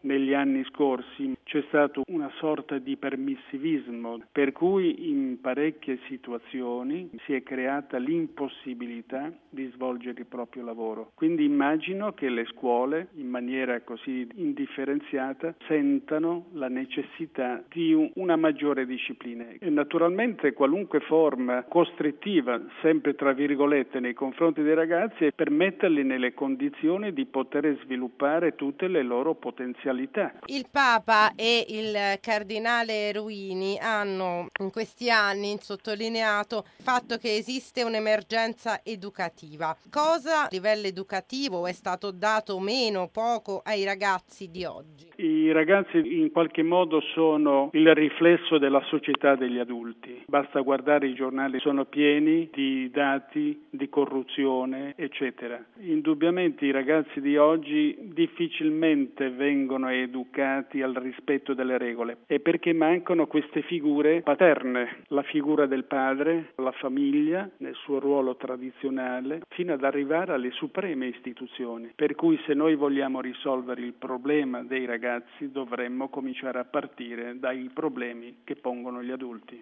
negli anni scorsi c'è stato una sorta di permissivismo, per cui in parecchie situazioni si è creata l'impossibilità di svolgere il proprio lavoro. Quindi immagino che le scuole, in maniera così indifferenziata, sentano la necessità di una maggiore disciplina. E naturalmente qualunque forma costrittiva, sempre tra virgolette, nei confronti dei ragazzi, è per metterli nelle condizioni di poter sviluppare tutte le loro potenzialità. Il Papa e il Cardinale Ruini hanno in questi anni sottolineato il fatto che esiste un'emergenza educativa. Cosa a livello educativo è stato dato meno, poco ai ragazzi di oggi? I ragazzi in qualche modo sono il riflesso della società degli adulti. Basta guardare i giornali, sono pieni di dati di corruzione, eccetera. Indubbiamente i ragazzi di oggi difficilmente vengono educati al rispetto delle regole, e perché mancano queste figure paterne, la figura del padre, la famiglia nel suo ruolo tradizionale, fino ad arrivare alle supreme istituzioni. Per cui se noi vogliamo risolvere il problema dei ragazzi dovremmo cominciare a partire dai problemi che pongono gli adulti.